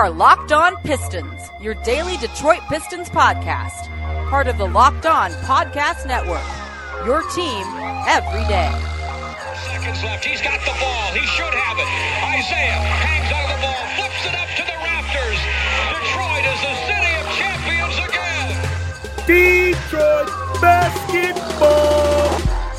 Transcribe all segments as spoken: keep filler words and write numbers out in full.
are Locked On Pistons, your daily Detroit Pistons podcast. Part of the Locked On Podcast Network, your team every day. Seconds left. He's got the ball. He should have it. Isaiah hangs on the ball, flips it up to the rafters. Detroit is the city of champions again. Detroit basketball.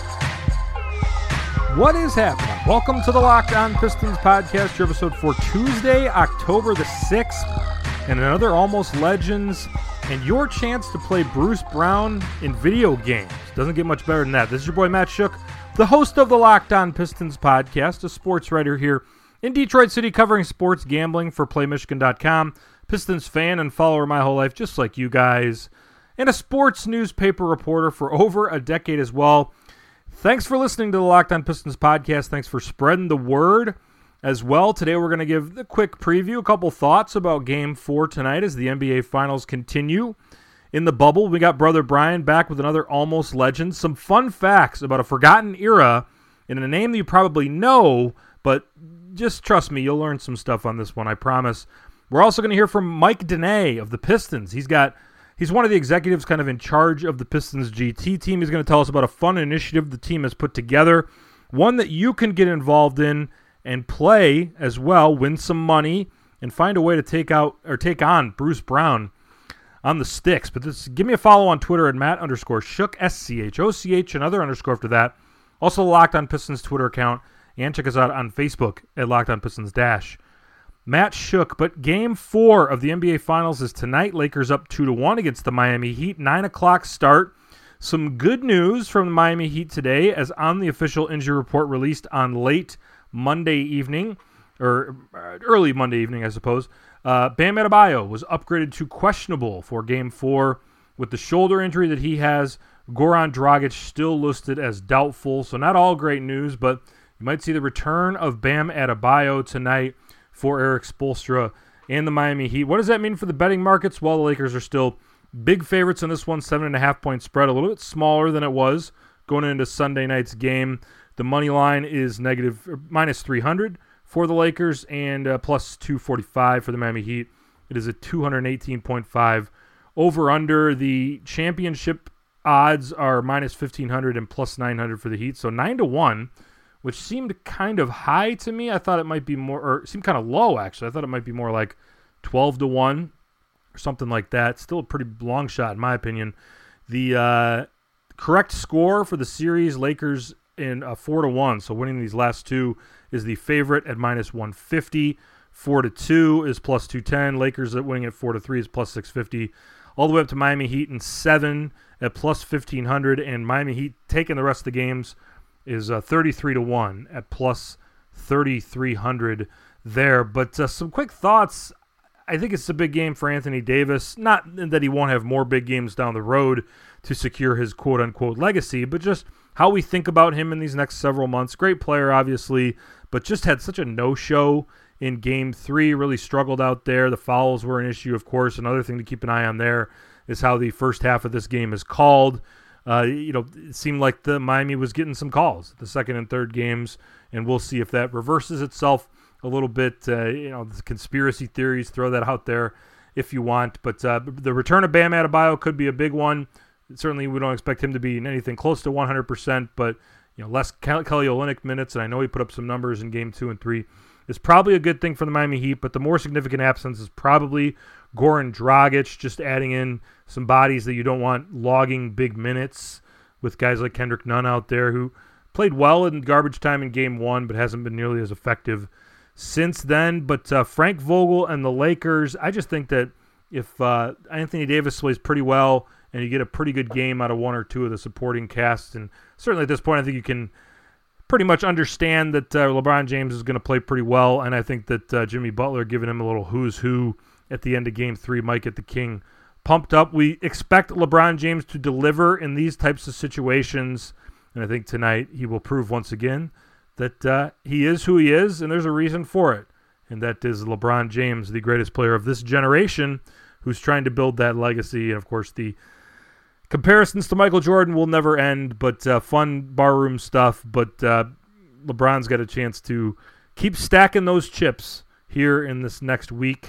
What is happening? Welcome to the Locked On Pistons podcast, your episode for Tuesday, October the sixth, and another Almost Legends, and your chance to play Bruce Brown in video games. Doesn't get much better than that. This is your boy Matt Shook, the host of the Locked On Pistons podcast, a sports writer here in Detroit City covering sports gambling for Play Michigan dot com, Pistons fan and follower my whole life, just like you guys, and a sports newspaper reporter for over a decade as well. Thanks for listening to the Locked On Pistons podcast. Thanks for spreading the word as well. Today we're going to give a quick preview, a couple thoughts about Game four tonight as the N B A Finals continue in the bubble. We got Brother Brian back with another Almost Legend. Some fun facts about a forgotten era in a name that you probably know, but just trust me, you'll learn some stuff on this one, I promise. We're also going to hear from Mike Dene of the Pistons. He's got He's one of the executives kind of in charge of the Pistons G T team. He's going to tell us about a fun initiative the team has put together, one that you can get involved in and play as well, win some money, and find a way to take out or take on Bruce Brown on the sticks. But this, give me a follow on Twitter at Matt underscore Shook, S C H O C H, another underscore after that. Also the Locked On Pistons Twitter account, and check us out on Facebook at Locked On Pistons Dash. Matt Shook, but Game four of the N B A Finals is tonight. Lakers up two to one against the Miami Heat. nine o'clock start. Some good news from the Miami Heat today, as on the official injury report released on late Monday evening, or early Monday evening, I suppose. Uh, Bam Adebayo was upgraded to questionable for Game four with the shoulder injury that he has. Goran Dragic still listed as doubtful, so not all great news, but you might see the return of Bam Adebayo tonight for Eric Spoelstra and the Miami Heat. What does that mean for the betting markets? Well, the Lakers are still big favorites in this one, seven and a half point spread, a little bit smaller than it was going into Sunday night's game. The money line is negative minus three hundred for the Lakers and uh, plus two forty-five for the Miami Heat. It is a two eighteen point five over under. The championship odds are minus fifteen hundred and plus nine hundred for the Heat, so nine to one. Which seemed kind of high to me. I thought it might be more, or it seemed kind of low, actually. I thought it might be more like twelve to one or something like that. Still a pretty long shot, in my opinion. The uh, correct score for the series, Lakers in uh, four to one. So winning these last two is the favorite at minus one fifty. four to two is plus two ten. Lakers at winning at four to three is plus six fifty. All the way up to Miami Heat in seven at plus fifteen hundred. And Miami Heat taking the rest of the games is uh, thirty-three to one at plus thirty-three hundred there. But uh, some quick thoughts. I think it's a big game for Anthony Davis. Not that he won't have more big games down the road to secure his quote-unquote legacy, but just how we think about him in these next several months. Great player, obviously, but just had such a no-show in Game three. Really struggled out there. The fouls were an issue, of course. Another thing to keep an eye on there is how the first half of this game is called. Uh, you know, it seemed like the Miami was getting some calls, the second and third games, and we'll see if that reverses itself a little bit. Uh, you know, the conspiracy theories, throw that out there if you want. But uh, the return of Bam Adebayo could be a big one. Certainly, we don't expect him to be in anything close to one hundred percent, but you know, less Kelly Olynyk minutes, and I know he put up some numbers in Game two and three. Is probably a good thing for the Miami Heat, but the more significant absence is probably Goran Dragic, just adding in some bodies that you don't want logging big minutes with guys like Kendrick Nunn out there, who played well in garbage time in Game one, but hasn't been nearly as effective since then. But uh, Frank Vogel and the Lakers, I just think that if uh, Anthony Davis plays pretty well and you get a pretty good game out of one or two of the supporting cast, and certainly at this point I think you can pretty much understand that uh, LeBron James is going to play pretty well, and I think that uh, Jimmy Butler giving him a little who's who at the end of Game three might get the King pumped up. We expect LeBron James to deliver in these types of situations, and I think tonight he will prove once again that uh, he is who he is, and there's a reason for it, and that is LeBron James, the greatest player of this generation, who's trying to build that legacy. And, of course, the comparisons to Michael Jordan will never end, but uh, fun barroom stuff. But uh, LeBron's got a chance to keep stacking those chips here in this next week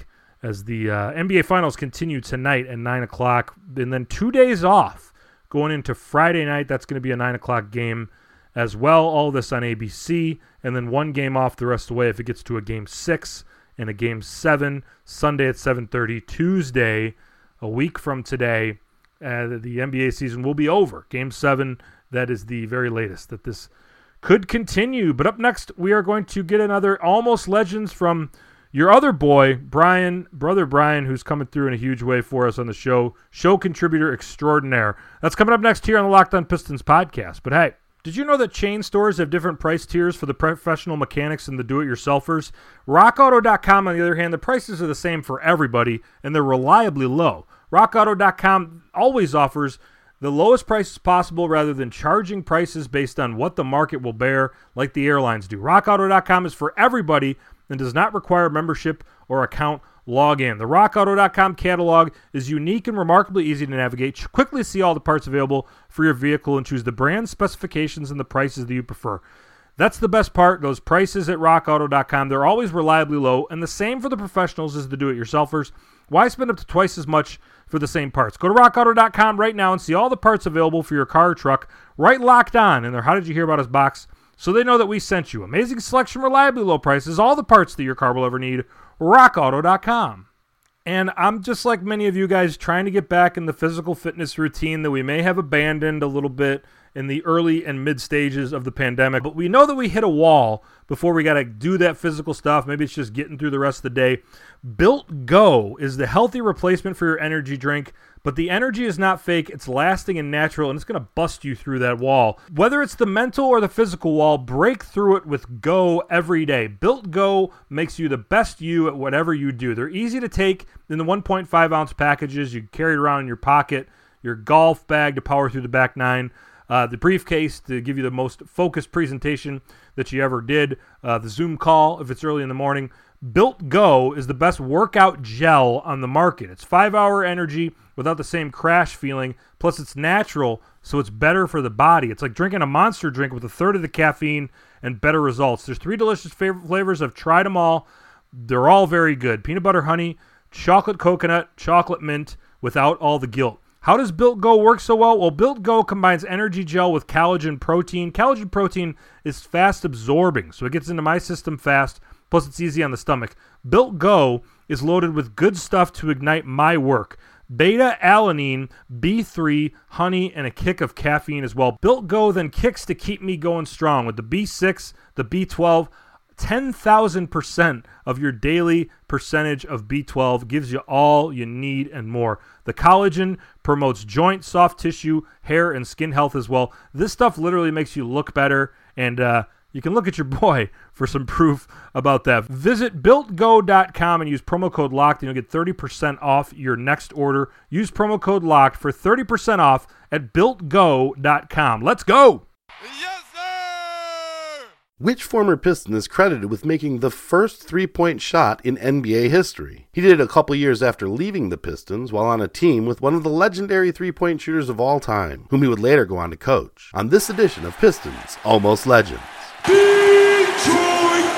as the uh, N B A Finals continue tonight at nine o'clock, and then two days off going into Friday night. That's going to be a nine o'clock game as well. All this on A B C, and then one game off the rest of the way if it gets to a game six and a game seven Sunday at seven thirty. Tuesday, a week from today, uh, the N B A season will be over. Game seven, that is the very latest that this could continue. But up next, we are going to get another Almost Legends from your other boy, Brian, brother Brian, who's coming through in a huge way for us on the show. Show contributor extraordinaire. That's coming up next here on the Locked On Pistons podcast. But hey, did you know that chain stores have different price tiers for the professional mechanics and the do-it-yourselfers? rock auto dot com, on the other hand, the prices are the same for everybody, and they're reliably low. rock auto dot com always offers the lowest prices possible rather than charging prices based on what the market will bear like the airlines do. rock auto dot com is for everybody and does not require membership or account login. The rock auto dot com catalog is unique and remarkably easy to navigate. Quickly see all the parts available for your vehicle and choose the brand, specifications, and the prices that you prefer. That's the best part. Those prices at rock auto dot com, they're always reliably low, and the same for the professionals as the do-it-yourselfers. Why spend up to twice as much for the same parts? Go to rock auto dot com right now and see all the parts available for your car or truck right locked on in their How Did You Hear About Us box, so they know that we sent you. Amazing selection, reliably low prices, all the parts that your car will ever need. rock auto dot com. And I'm just like many of you guys trying to get back in the physical fitness routine that we may have abandoned a little bit in the early and mid stages of the pandemic. But we know that we hit a wall before we got to do that physical stuff. Maybe it's just getting through the rest of the day. Built Go is the healthy replacement for your energy drink, but the energy is not fake. It's lasting and natural, and it's going to bust you through that wall. Whether it's the mental or the physical wall, break through it with Go every day. Built Go makes you the best you at whatever you do. They're easy to take in the one point five ounce packages. You carry it around in your pocket, your golf bag to power through the back nine, uh, the briefcase to give you the most focused presentation that you ever did, uh, the Zoom call if it's early in the morning. Built Go is the best workout gel on the market. It's five-hour energy without the same crash feeling, plus it's natural, so it's better for the body. It's like drinking a Monster drink with a third of the caffeine and better results. There's three delicious favorite flavors. I've tried them all. They're all very good. Peanut butter honey, chocolate coconut, chocolate mint, without all the guilt. How does Built Go work so well? Well, Built Go combines energy gel with collagen protein. Collagen protein is fast absorbing, so it gets into my system fast, plus it's easy on the stomach. Built Go is loaded with good stuff to ignite my work. Beta-alanine, B three, honey, and a kick of caffeine as well. Built Go then kicks to keep me going strong with the B six, the B twelve, ten thousand percent of your daily percentage of B twelve, gives you all you need and more. The collagen promotes joint, soft tissue, hair, and skin health as well. This stuff literally makes you look better, and uh, you can look at your boy for some proof about that. Visit built go dot com and use promo code LOCKED, and you'll get thirty percent off your next order. Use promo code LOCKED for thirty percent off at built go dot com. Let's go! Yes, sir! Which former Piston is credited with making the first three-point shot in N B A history? He did it a couple years after leaving the Pistons while on a team with one of the legendary three-point shooters of all time, whom he would later go on to coach. On this edition of Pistons Almost Legends. Detroit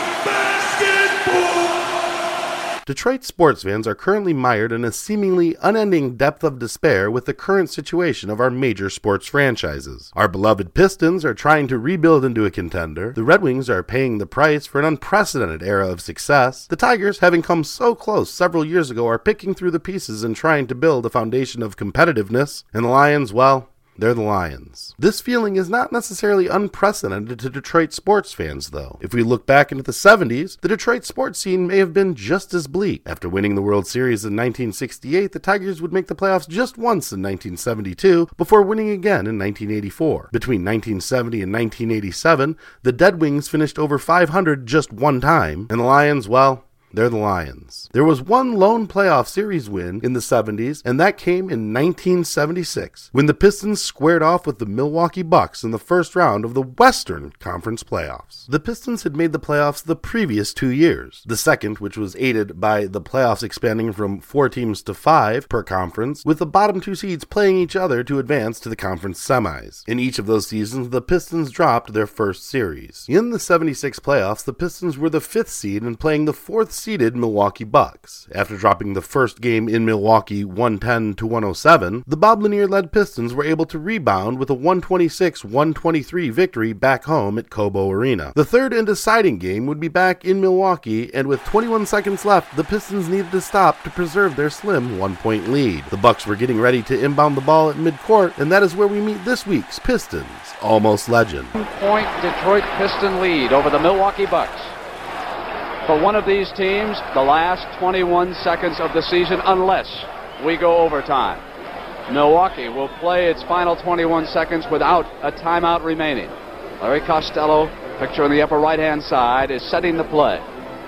basketball! Detroit sports fans are currently mired in a seemingly unending depth of despair with the current situation of our major sports franchises. Our beloved Pistons are trying to rebuild into a contender. The Red Wings are paying the price for an unprecedented era of success. The Tigers, having come so close several years ago, are picking through the pieces and trying to build a foundation of competitiveness. And the Lions, well, they're the Lions. This feeling is not necessarily unprecedented to Detroit sports fans, though. If we look back into the seventies, the Detroit sports scene may have been just as bleak. After winning the World Series in nineteen sixty-eight, the Tigers would make the playoffs just once in nineteen seventy-two, before winning again in nineteen eighty-four. Between nineteen seventy and nineteen eighty-seven, the Dead Wings finished over five hundred just one time, and the Lions, well, they're the Lions. There was one lone playoff series win in the seventies, and that came in nineteen seventy-six, when the Pistons squared off with the Milwaukee Bucks in the first round of the Western Conference playoffs. The Pistons had made the playoffs the previous two years, the second, which was aided by the playoffs expanding from four teams to five per conference, with the bottom two seeds playing each other to advance to the conference semis. In each of those seasons, the Pistons dropped their first series. In the seventy-six playoffs, the Pistons were the fifth seed and playing the fourth seed seeded Milwaukee Bucks. After dropping the first game in Milwaukee one ten to one oh seven, the Bob Lanier-led Pistons were able to rebound with a one twenty-six one twenty-three victory back home at Cobo Arena. The third and deciding game would be back in Milwaukee, and with twenty-one seconds left, the Pistons needed to stop to preserve their slim one-point lead. The Bucks were getting ready to inbound the ball at midcourt, and that is where we meet this week's Pistons Almost Legend. Point Detroit Piston lead over the Milwaukee Bucks. For one of these teams, the last twenty-one seconds of the season, unless we go overtime. Milwaukee will play its final twenty-one seconds without a timeout remaining. Larry Costello, picture on the upper right-hand side, is setting the play.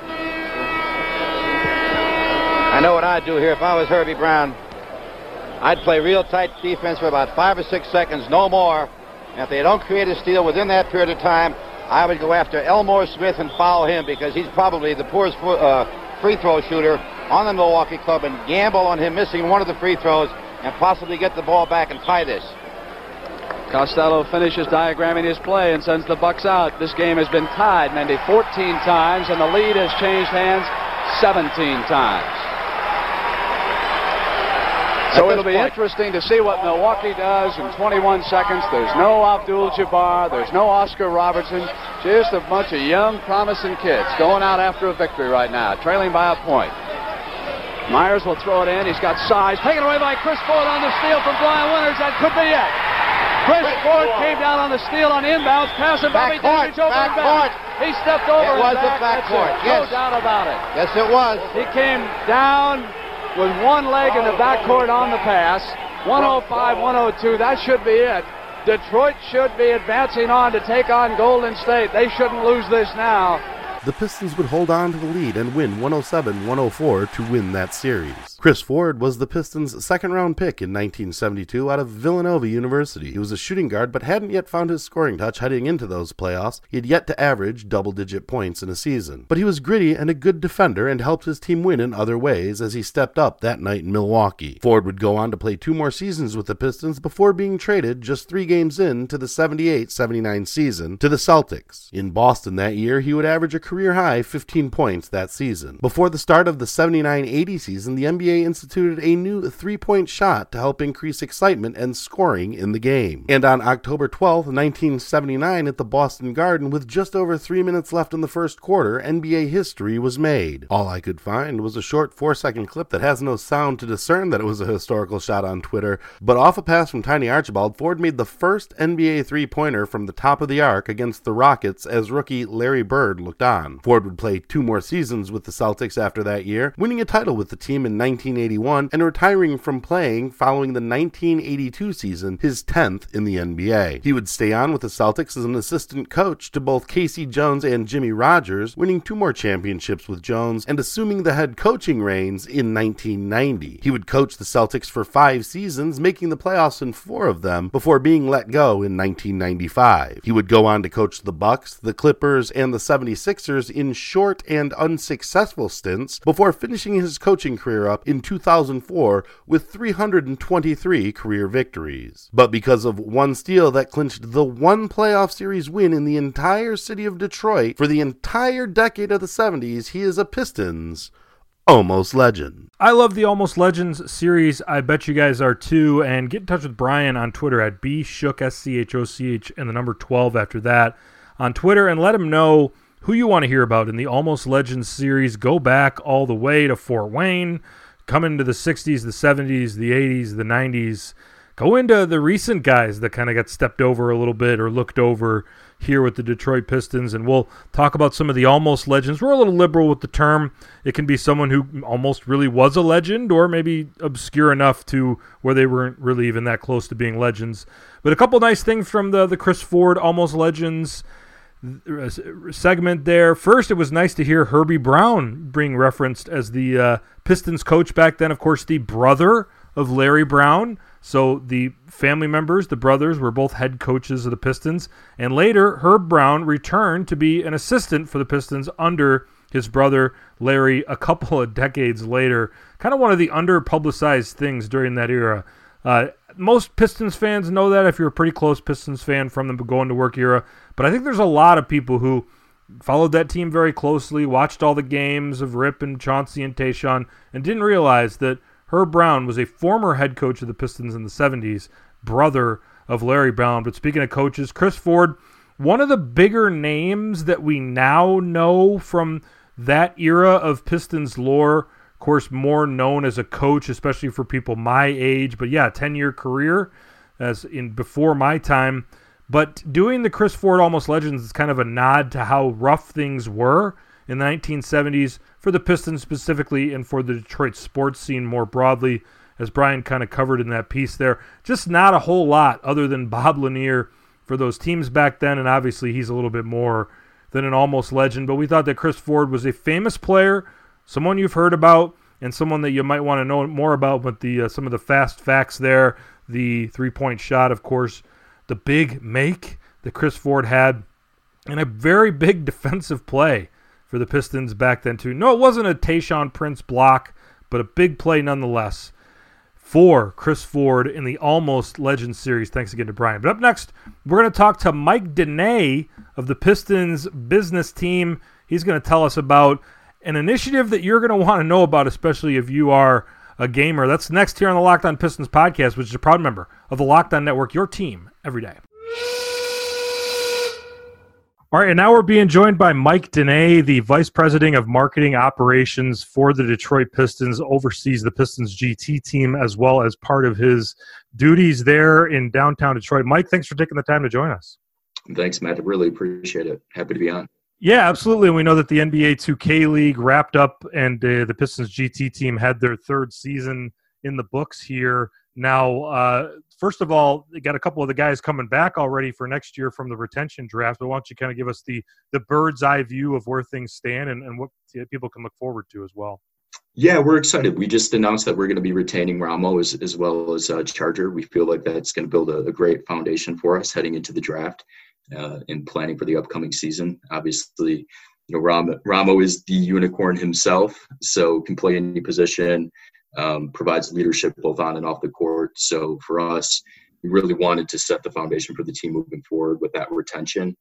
I know what I'd do here if I was Herbie Brown. I'd play real tight defense for about five or six seconds, no more. And if they don't create a steal within that period of time, I would go after Elmore Smith and foul him, because he's probably the poorest uh, free throw shooter on the Milwaukee club, and gamble on him missing one of the free throws and possibly get the ball back and tie this. Costello finishes diagramming his play and sends the Bucks out. This game has been tied, Mendy, fourteen times, and the lead has changed hands seventeen times. So it'll be point. interesting to see what Milwaukee does in twenty-one seconds. There's no Abdul-Jabbar. There's no Oscar Robertson. Just a bunch of young, promising kids going out after a victory right now, trailing by a point. Myers will throw it in. He's got size. Taken away by Chris Ford on the steal from Brian Winters. That could be it. Chris Ford came down on the steal on inbounds, passing Bobby Davidge over back and back. He stepped over. It was the back court. Yes. No doubt about it. Yes, it was. He came down with one leg in the backcourt on the pass. one oh five one oh two. That should be it. Detroit should be advancing on to take on Golden State. They shouldn't lose this now. The Pistons would hold on to the lead and win one oh seven one oh four to win that series. Chris Ford was the Pistons' second-round pick in nineteen seventy-two out of Villanova University. He was a shooting guard but hadn't yet found his scoring touch heading into those playoffs. He had yet to average double-digit points in a season. But he was gritty and a good defender and helped his team win in other ways as he stepped up that night in Milwaukee. Ford would go on to play two more seasons with the Pistons before being traded just three games in to the seventy-eight seventy-nine season to the Celtics. In Boston that year, he would average a career-high fifteen points that season. Before the start of the seventy-nine eighty season, the N B A instituted a new three-point shot to help increase excitement and scoring in the game. And on October twelfth, nineteen seventy-nine, at the Boston Garden, with just over three minutes left in the first quarter, N B A history was made. All I could find was a short four-second clip that has no sound to discern that it was a historical shot on Twitter, but off a pass from Tiny Archibald, Ford made the first N B A three-pointer from the top of the arc against the Rockets as rookie Larry Bird looked on. Ford would play two more seasons with the Celtics after that year, winning a title with the team in nineteen eighty-one and retiring from playing following the nineteen eighty-two season, his tenth in the N B A. He would stay on with the Celtics as an assistant coach to both Casey Jones and Jimmy Rogers, winning two more championships with Jones and assuming the head coaching reins in nineteen ninety. He would coach the Celtics for five seasons, making the playoffs in four of them before being let go in nineteen ninety-five. He would go on to coach the Bucks, the Clippers, and the seventy-sixers in short and unsuccessful stints before finishing his coaching career up in two thousand four with three hundred twenty-three career victories. But because of one steal that clinched the one playoff series win in the entire city of Detroit for the entire decade of the seventies, he is a Pistons Almost Legend. I love the Almost Legends series. I bet you guys are too. And get in touch with Brian on Twitter at bschoch, S C H O C H, and the number twelve after that on Twitter, and let him know who you want to hear about in the Almost Legends series. Go back all the way to Fort Wayne, come into the sixties, the seventies, the eighties, the nineties. Go into the recent guys that kind of got stepped over a little bit or looked over here with the Detroit Pistons, and we'll talk about some of the almost legends. We're a little liberal with the term. It can be someone who almost really was a legend or maybe obscure enough to where they weren't really even that close to being legends. But a couple nice things from the, the Chris Ford Almost Legends segment there. First, it was nice to hear Herbie Brown being referenced as the uh, Pistons coach back then. Of course, the brother of Larry Brown. So the family members, the brothers, were both head coaches of the Pistons. And later, Herb Brown returned to be an assistant for the Pistons under his brother Larry a couple of decades later. Kind of one of the under-publicized things during that era. Uh, most Pistons fans know that if you're a pretty close Pistons fan from the going-to-work era. But I think there's a lot of people who followed that team very closely, watched all the games of Rip and Chauncey and Tayshaun, and didn't realize that Herb Brown was a former head coach of the Pistons in the seventies, brother of Larry Brown. But speaking of coaches, Chris Ford, one of the bigger names that we now know from that era of Pistons lore, of course, more known as a coach, especially for people my age. But yeah, ten-year career as in before my time. But doing the Chris Ford Almost Legends is kind of a nod to how rough things were in the nineteen seventies for the Pistons specifically and for the Detroit sports scene more broadly, as Brian kind of covered in that piece there. Just not a whole lot other than Bob Lanier for those teams back then, and obviously he's a little bit more than an almost legend. But we thought that Chris Ford was a famous player, someone you've heard about, and someone that you might want to know more about with the uh, some of the fast facts there, the three-point shot, of course, the big make that Chris Ford had, and a very big defensive play for the Pistons back then too. No, it wasn't a Tayshaun Prince block, but a big play nonetheless for Chris Ford in the Almost Legends series. Thanks again to Brian. But up next, we're going to talk to Mike Dene of the Pistons business team. He's going to tell us about an initiative that you're going to want to know about, especially if you are a gamer. That's next here on the Locked On Pistons podcast, which is a proud member of the Locked On Network, your team every day. All right, and now we're being joined by Mike Dene, the Vice President of Marketing Operations for the Detroit Pistons, oversees the Pistons G T team as well as part of his duties there in downtown Detroit. Mike, thanks for taking the time to join us. Thanks, Matt. I really appreciate it. Happy to be on. Yeah, absolutely. We know that the N B A two K League wrapped up and uh, the Pistons G T team had their third season in the books here. Now, uh, first of all, they got a couple of the guys coming back already for next year from the retention draft, but why don't you kind of give us the, the bird's eye view of where things stand and, and what people can look forward to as well? Yeah, we're excited. We just announced that we're going to be retaining Ramo as, as well as uh, Charger. We feel like that's going to build a, a great foundation for us heading into the draft. Uh, in planning for the upcoming season. Obviously, you know, Ram, Ramo is the unicorn himself, so can play any position, um, provides leadership both on and off the court. So for us, we really wanted to set the foundation for the team moving forward with that retention.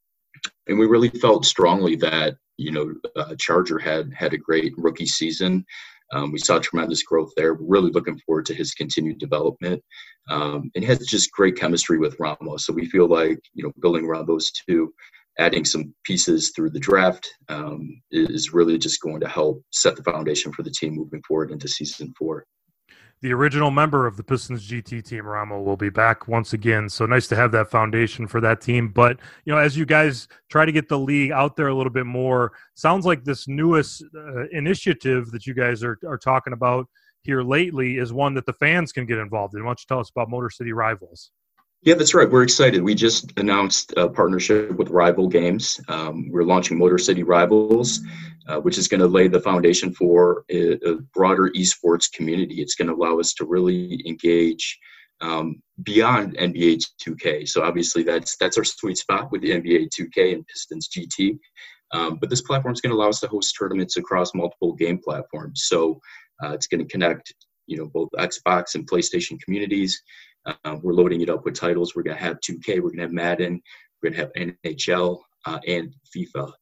And we really felt strongly that, you know, uh, Charger had had a great rookie season. Um, we saw tremendous growth there. We're really looking forward to his continued development. Um, and he has just great chemistry with Ramos. So we feel like, you know, building around those two, adding some pieces through the draft um, is really just going to help set the foundation for the team moving forward into season four. The original member of the Pistons G T team, Ramo, will be back once again. So nice to have that foundation for that team. But, you know, as you guys try to get the league out there a little bit more, sounds like this newest uh, initiative that you guys are, are talking about here lately is one that the fans can get involved in. Why don't you tell us about Motor City Rivals? Yeah, that's right. We're excited. We just announced a partnership with Rival Games. Um, we're launching Motor City Rivals, uh, which is going to lay the foundation for a, a broader esports community. It's going to allow us to really engage um, beyond N B A two K. So obviously that's that's our sweet spot with the N B A two K and Pistons G T. Um, but this platform is going to allow us to host tournaments across multiple game platforms. So uh, it's going to connect, you know, both Xbox and PlayStation communities. Uh, we're loading it up with titles. We're going to have two K. We're going to have Madden. We're going to have N H L uh, and FIFA.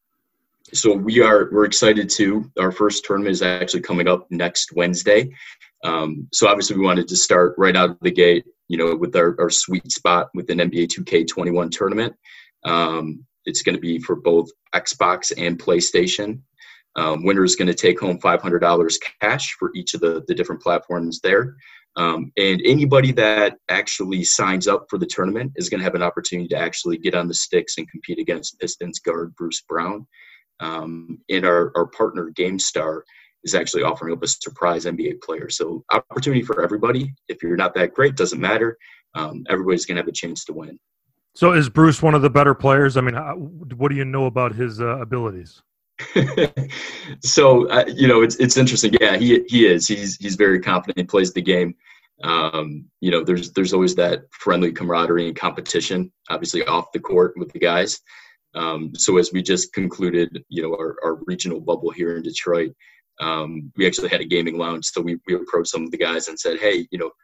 So we are we're excited too. Our first tournament is actually coming up next Wednesday. Um, so obviously we wanted to start right out of the gate, you know, with our, our sweet spot with an N B A two K twenty-one tournament. Um, it's going to be for both Xbox and PlayStation. Um, winner is going to take home five hundred dollars cash for each of the, the different platforms there. Um, and anybody that actually signs up for the tournament is going to have an opportunity to actually get on the sticks and compete against Pistons guard Bruce Brown. Um, and our, our partner GameStar is actually offering up a surprise N B A player. So opportunity for everybody. If you're not that great, doesn't matter. Um, everybody's going to have a chance to win. So is Bruce one of the better players? I mean, what do you know about his uh, abilities? so uh, you know it's it's interesting. Yeah, he he is. He's he's very confident. He plays the game. Um, you know, there's there's always that friendly camaraderie and competition, obviously off the court with the guys. Um, so as we just concluded, you know, our, our regional bubble here in Detroit, um, we actually had a gaming lounge. So we we approached some of the guys and said, hey, you know,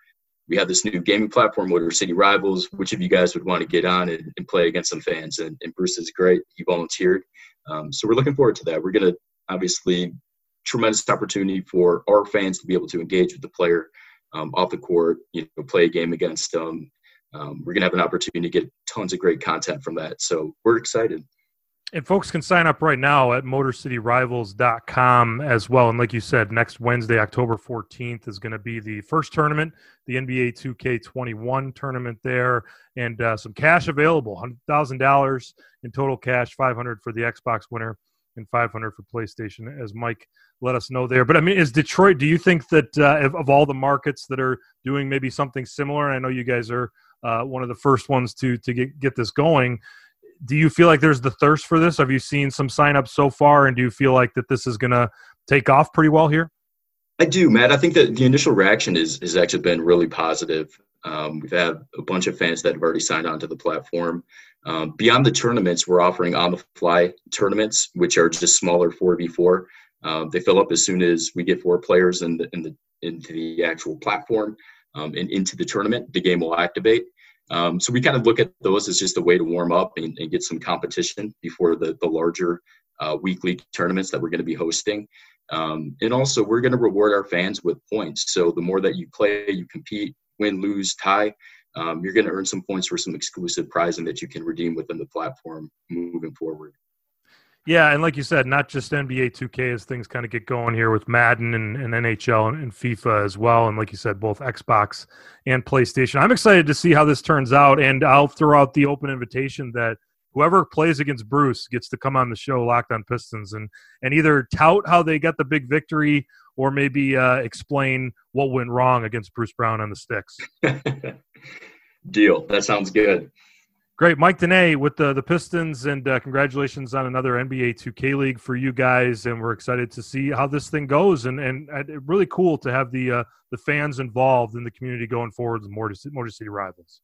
we have this new gaming platform, Motor City Rivals. Which of you guys would want to get on and, and play against some fans? And, and Bruce is great. He volunteered. Um, so we're looking forward to that. We're going to obviously tremendous opportunity for our fans to be able to engage with the player um, off the court, you know, play a game against them. Um, we're going to have an opportunity to get tons of great content from that. So we're excited. And folks can sign up right now at motor city rivals dot com as well. And like you said, next Wednesday, October fourteenth, is going to be the first tournament, the N B A two K twenty-one tournament there, and uh, some cash available, one hundred thousand dollars in total cash, five hundred dollars for the Xbox winner and five hundred dollars for PlayStation, as Mike let us know there. But, I mean, is Detroit, do you think that uh, of, of all the markets that are doing maybe something similar, and I know you guys are uh, one of the first ones to to get, get this going, do you feel like there's the thirst for this? Have you seen some signups so far, and do you feel like that this is going to take off pretty well here? I do, Matt. I think that the initial reaction is has actually been really positive. Um, we've had a bunch of fans that have already signed on to the platform. Um, beyond the tournaments, we're offering on-the-fly tournaments, which are just smaller four v four. Um, they fill up as soon as we get four players in the, in the, into the actual platform um, and into the tournament. The game will activate. Um, so we kind of look at those as just a way to warm up and, and get some competition before the, the larger uh, weekly tournaments that we're going to be hosting. Um, and also, we're going to reward our fans with points. So the more that you play, you compete, win, lose, tie, um, you're going to earn some points for some exclusive prizing that you can redeem within the platform moving forward. Yeah, and like you said, not just N B A two K as things kind of get going here with Madden and, and N H L and, and FIFA as well. And like you said, both Xbox and PlayStation. I'm excited to see how this turns out, and I'll throw out the open invitation that whoever plays against Bruce gets to come on the show, Locked on Pistons, and, and either tout how they got the big victory or maybe uh, explain what went wrong against Bruce Brown on the sticks. Deal. That sounds good. Great. Mike Dene with the, the Pistons, and uh, congratulations on another N B A two K League for you guys, and we're excited to see how this thing goes, and, and, and really cool to have the uh, the fans involved in the community going forward with Motor City, Motor City Rivals.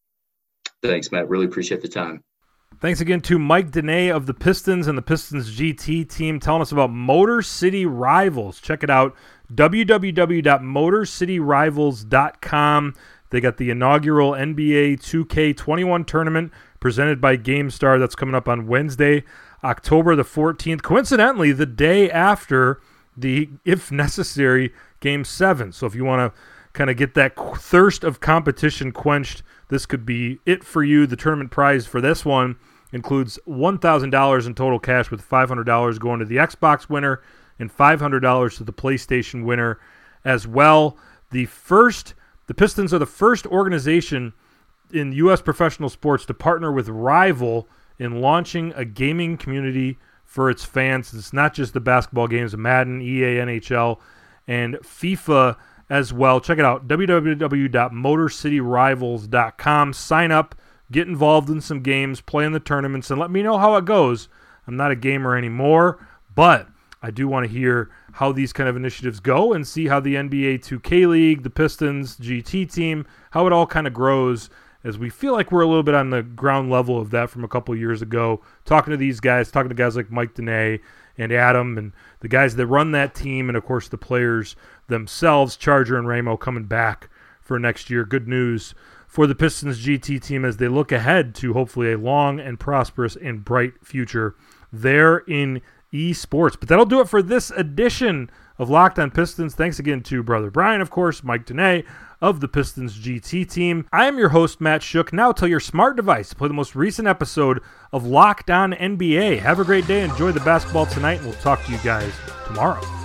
Thanks, Matt. Really appreciate the time. Thanks again to Mike Dene of the Pistons and the Pistons G T team telling us about Motor City Rivals. Check it out, w w w dot motor city rivals dot com. They got the inaugural N B A two K twenty-one tournament presented by GameStar. That's coming up on Wednesday, October the fourteenth. Coincidentally, the day after the, if necessary, Game seven. So if you want to kind of get that thirst of competition quenched, this could be it for you. The tournament prize for this one includes one thousand dollars in total cash, with five hundred dollars going to the Xbox winner and five hundred dollars to the PlayStation winner as well. The first... The Pistons are the first organization in U S professional sports to partner with Rival in launching a gaming community for its fans. It's not just the basketball games, Madden, E A, N H L, and FIFA as well. Check it out, w w w dot motor city rivals dot com. Sign up, get involved in some games, play in the tournaments, and let me know how it goes. I'm not a gamer anymore, but I do want to hear how these kind of initiatives go and see how the N B A two K League, the Pistons G T team, how it all kind of grows, as we feel like we're a little bit on the ground level of that from a couple years ago. Talking to these guys, talking to guys like Mike Dene and Adam and the guys that run that team, and, of course, the players themselves, Charger and Ramo, coming back for next year. Good news for the Pistons G T team as they look ahead to hopefully a long and prosperous and bright future there in esports. But that'll do it for this edition of Locked on Pistons. Thanks again to Brother Brian, of course, Mike Dene of the Pistons G T team. I am your host, Matt Shook. Now tell your smart device to play the most recent episode of Locked on N B A. Have a great day. Enjoy the basketball tonight, and we'll talk to you guys tomorrow.